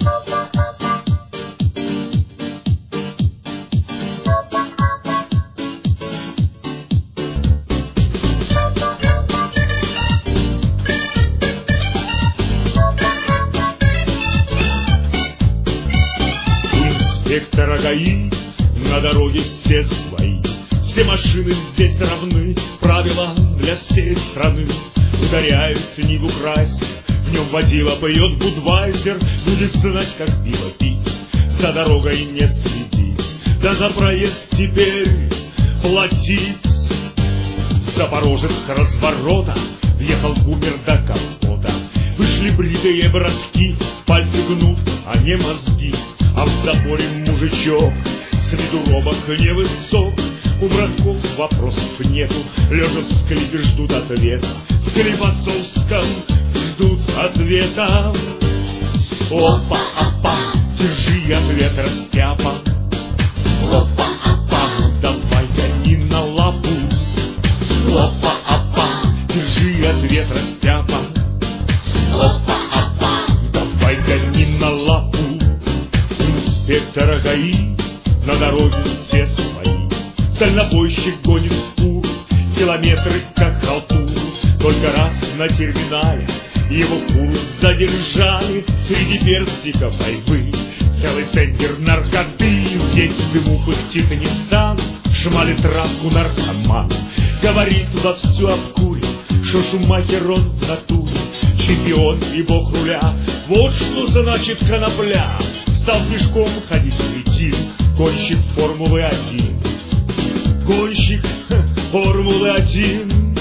Инспектора ГАИ на дороге все свои, все машины здесь равны, правила для всей страны. Ударяют книгу красит, в нем водила поет Будвайзер, будет знать, как пиво пить, за дорогой не следить, да за проезд теперь платить. Запорожец с разворота въехал бумер до капота, вышли бритые братки, пальцы гнут, а не мозги. А в запоре мужичок, с виду робок невысок. У братков вопросов нету, лежа в склепе ждут ответа. В Склифосовском ждут ответа. Опа-опа, держи ответ, растяпа. Опа-опа, давай-ка не на лапу. Опа-опа, держи ответ, растяпа. Опа-опа, давай-ка не на лапу. Инспектора ГАИ на дороге все свои, дальнобойщик гонит фур, километры как халтур. Только раз на терминале его фуру задержали среди персиков айвы. Целый центр наркоты, весь в дыму пыхтит Ниссан, шмалит травку наркоман, говорит во всю обкурит, что Шумахер он в натуре, чемпион и бог руля. Вот что значит конопля. Стал пешком ходить кретин, гонщик Формулы-1. Гонщик Формулы-1.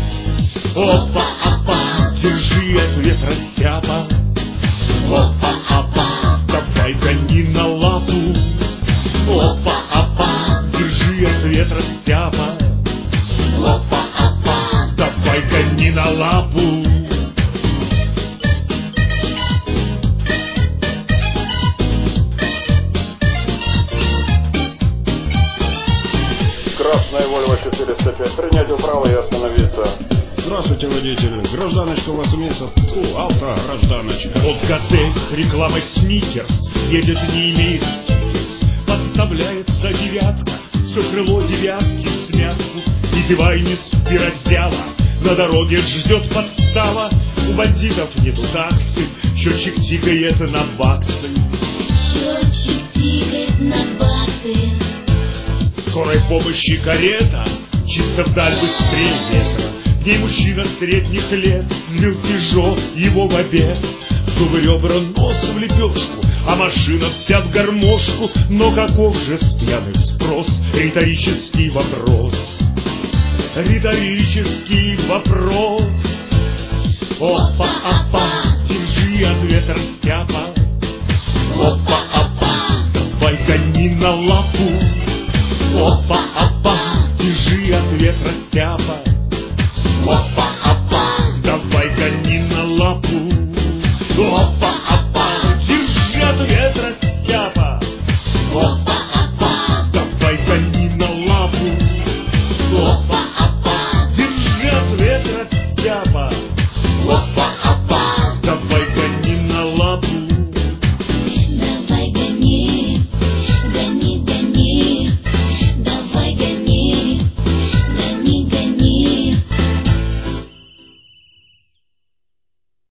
Опа-опа, держи ответ, растяпа. Опа-опа, давай-ка не на лапу. Опа-опа, держи ответ, растяпа. Опа-опа, давай-ка не на лапу. Красная Вольво 405. Принять управо и остановиться. Здравствуйте, водитель. Гражданочка у вас имеется? Авто, гражданочка. Вот газель с рекламой Сникерс едет, не имея стикерс. Подставляется девятка, все крыло девятки в смятку. И зевайнис пирозява, на дороге ждет подстава. У бандитов нету таксы, счетчик тикает на баксы. Счетчик тикает на баксы. Скорой помощи карета мчится вдаль быстрее ветра. В ней мужчина средних лет сбил Пежо его в обед. Зубы, ребра, нос в лепешку, а машина вся в гармошку. Но каков же с пьяных спрос? Риторический вопрос. Риторический вопрос. Опа-опа, держи ответ, растяпа. Опа-опа, давай-ка не на лапу.